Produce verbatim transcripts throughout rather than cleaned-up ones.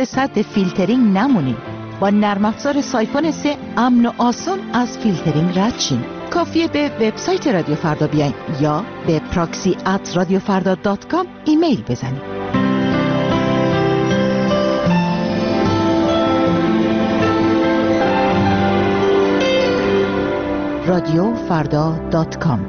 دست سد فیلترینگ نمونید. با نرم افزار سایفون سه امن و آسان از فیلترینگ رد شین. کافیه به وبسایت رادیو فردا بیاین یا به پراکسی ات رادیو فردا دات کام ایمیل بزنید. رادیو فردا دات کام.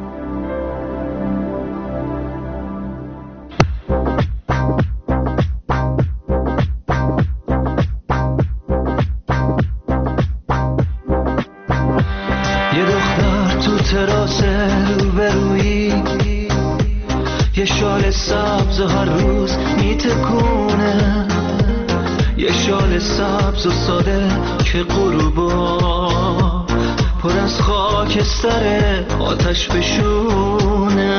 یه دختر تو تراس روبرویی، یه شال سبز و هر روز میتکونه، یه شال سبز و ساده که غروبا پر از خاکستر آتش بشونه.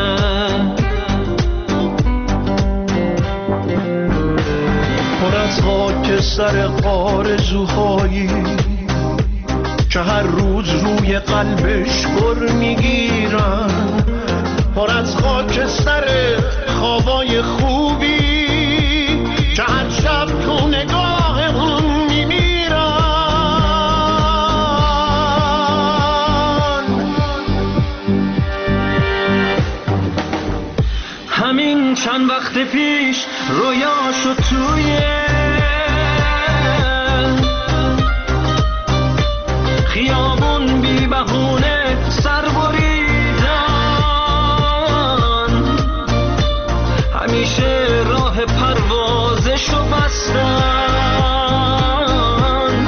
پر از خاکستر آرزوهایی که هر روز روی قلبش بر میگیرن، پر از خاکستر خوابای خوبی که هر شب تو نگاه اون میمیرن. همین چند وقت پیش رویاشو توی خیابون بی بهونه سر بریدن، همیشه راه پروازشو بستن،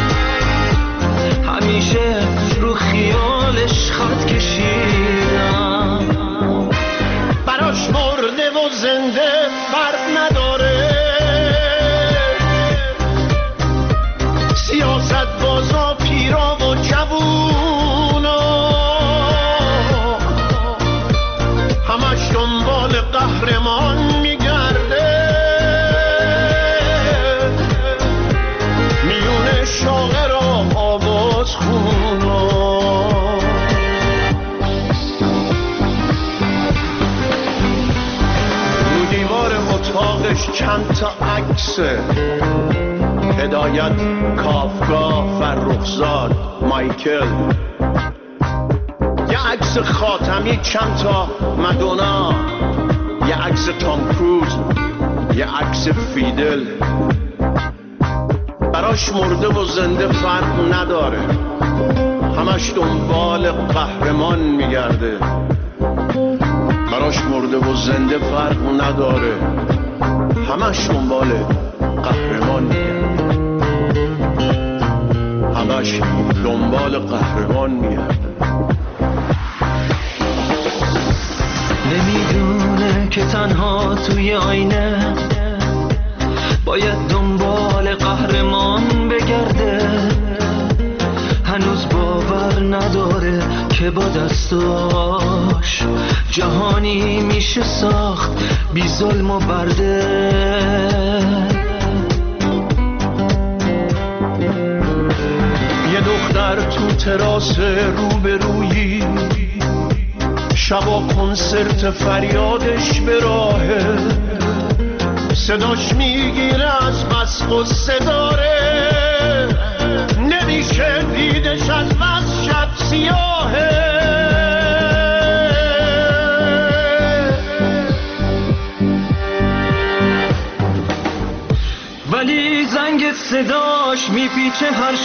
همیشه رو خیالش خط کشیدن. براش مرده و زنده فرق نداره، سیاست بازا پیرا و جوونا همش دنبال قهرمان میگرده، میونه شاعر و آواز خونا. رو دیوار اتاقش چند تا عکسه، هدایت، کافکا، فرخزاد، مایکل، یه عکس خاتمی، چند تا مدونا، یه عکس تام کروز، یه عکس فیدل. براش مرده و زنده فرق نداره، همش دنبال قهرمان میگرده. براش مرده و زنده فرق نداره، همش دنبال قهرمان میگرده، همش دنبال قهرمان میگرده. نمیدونه که تنها توی آینه باید دنبال قهرمان بگرده، هنوز باور نداره که با دستاش جهانی میشه ساخت بی ظلم و برده. یه دختر تو تراس روبرویی، شبا کنسرت فریادش به راهه، صداش میگیره از بس قصه داره، نمیشه دیدش از بس شب سیاهه. ولی زنگ صداش میپیچه هر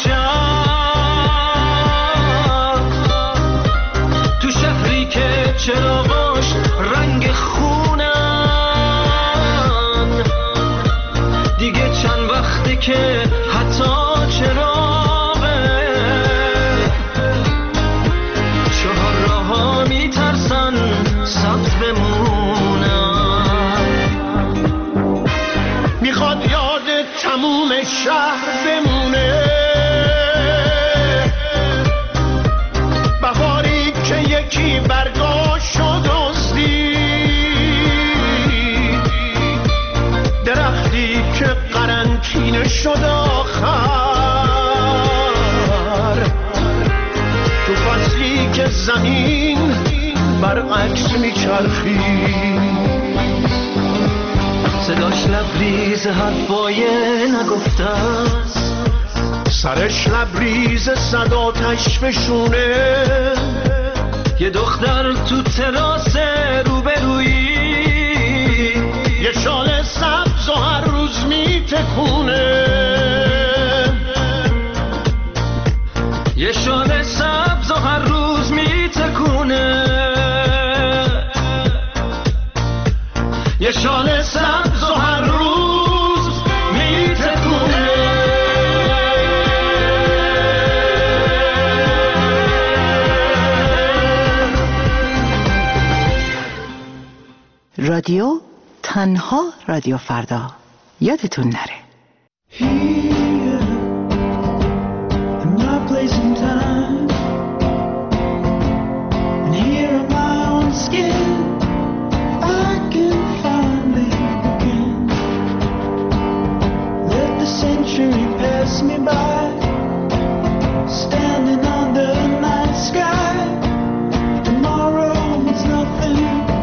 شب، تو شهری که چراغاش رنگ خونن، دیگه چند وقته که حتی چراغه چهار راه‌ها میترسن سبز بمونن. میخواد یاد تموم شهر بمونه، بهاری که یکی برگاشو دزدید، درختی که قرنطینه شد آخر، تو فصلی که زمین برعکس میچرخید، صداش لبریز مثل حرفای نگفته است، سرش لبریز صد آتش فشونه، یه دختر تو تراس روبرویی، یه شال سبز و هر روز میتکونه، یه شال سبز و هر روز میتکونه، یه شال سبز و هر روز میتکونه. رادیو تنها رادیو فردا، یادتون نره. Here, in my place and time, and here in my own skin, I can finally begin. Let the century pass me by, standing under the night sky. Tomorrow means nothing.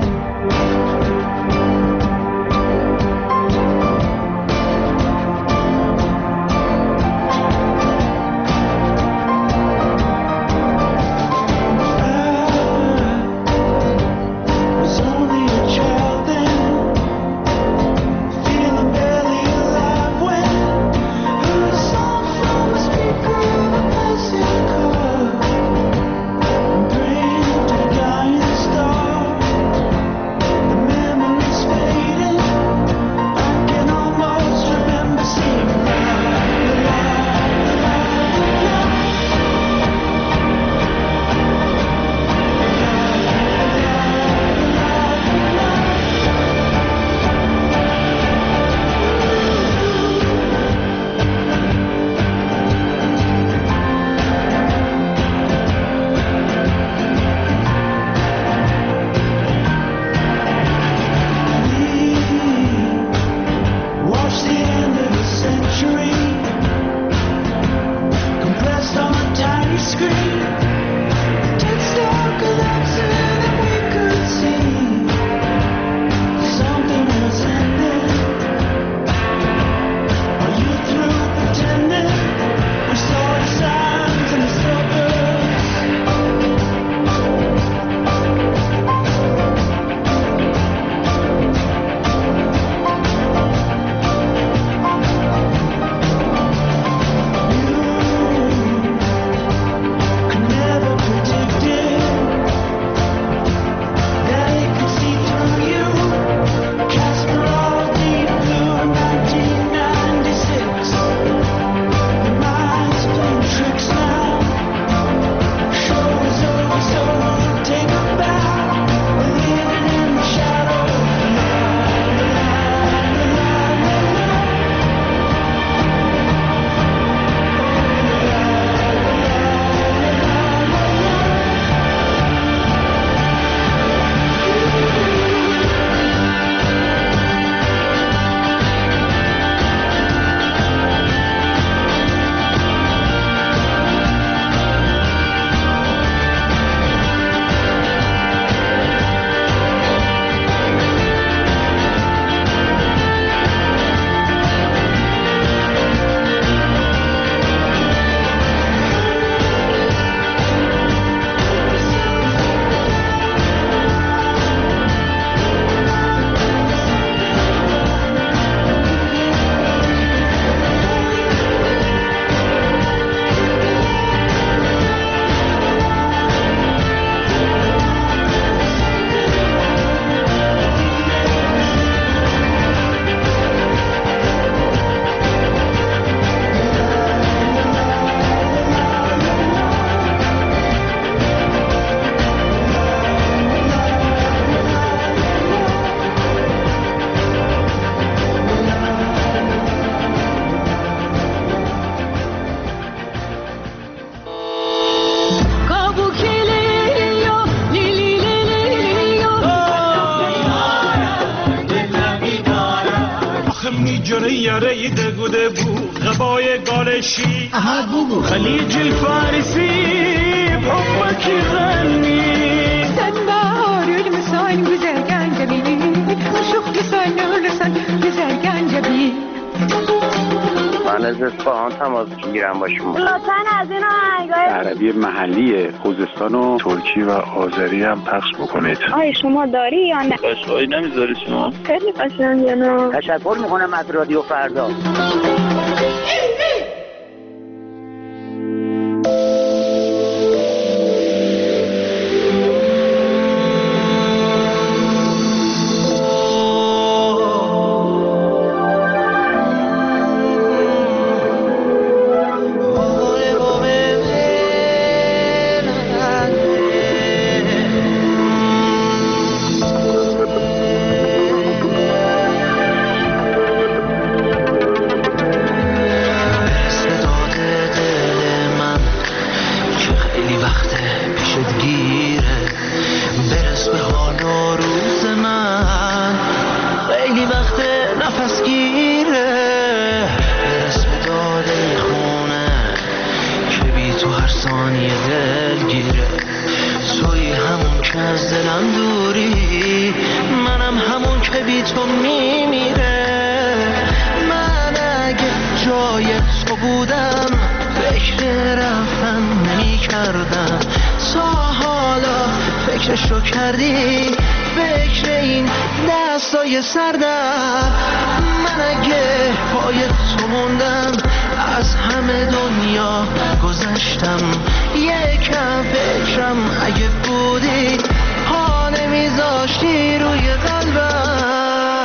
جلوی یاره دگوده بود غبای گالشی خلیج الفارسي بحبك يغني سنبار المسان güzel gencebi شوق لسان رسان güzel gencebi من از اصفهان تماس میگیرم با شما. لطفاً از این آهنگای عربی محلی خوزستان و ترکی و آذری هم پخش بکنید. آی شما داری یا نه؟ قشنگی نمیذاری شما؟ خیلی قشنگه. نه تشکر میکنم از رادیو فردا. فکرشو کردی فکر این دستای سردم من اگه پای تو موندم از همه دنیا گذشتم یکم فکرم اگه بودی پا نمیذاشتی روی قلبم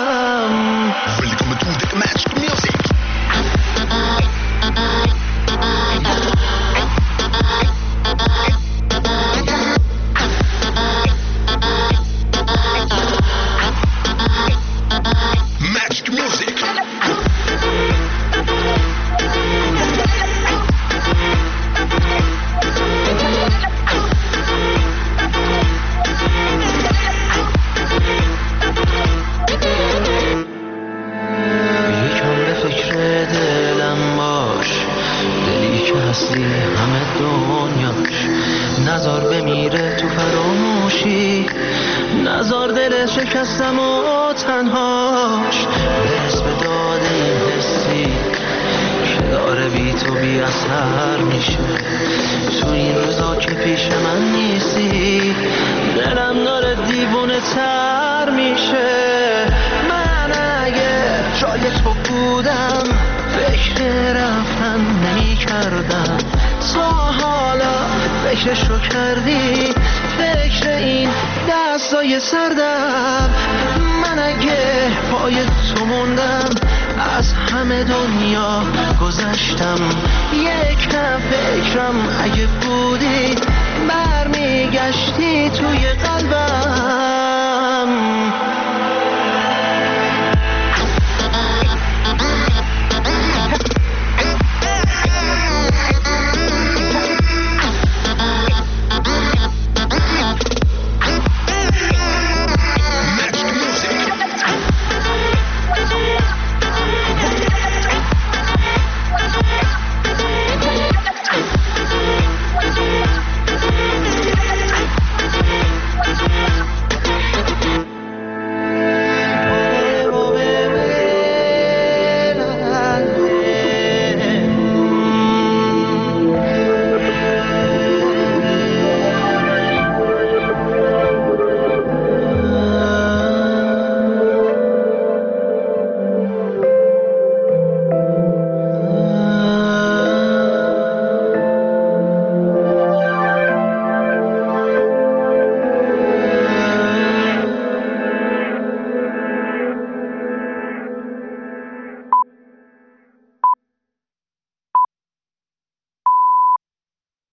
شکستم و تنهاش برس به داد این حسی که داره بی تو بی اثر میشه تو این روزا که پیش من نیستی دلم داره دیوونه تر میشه من اگه جای تو بودم فکر رفتن نمی کردم تا حالا فکرشو کردی فکر این دستای سردم من اگه پای تو موندم از همه دنیا گذشتم یکم فکرم اگه بودی برمیگشتی توی قلبم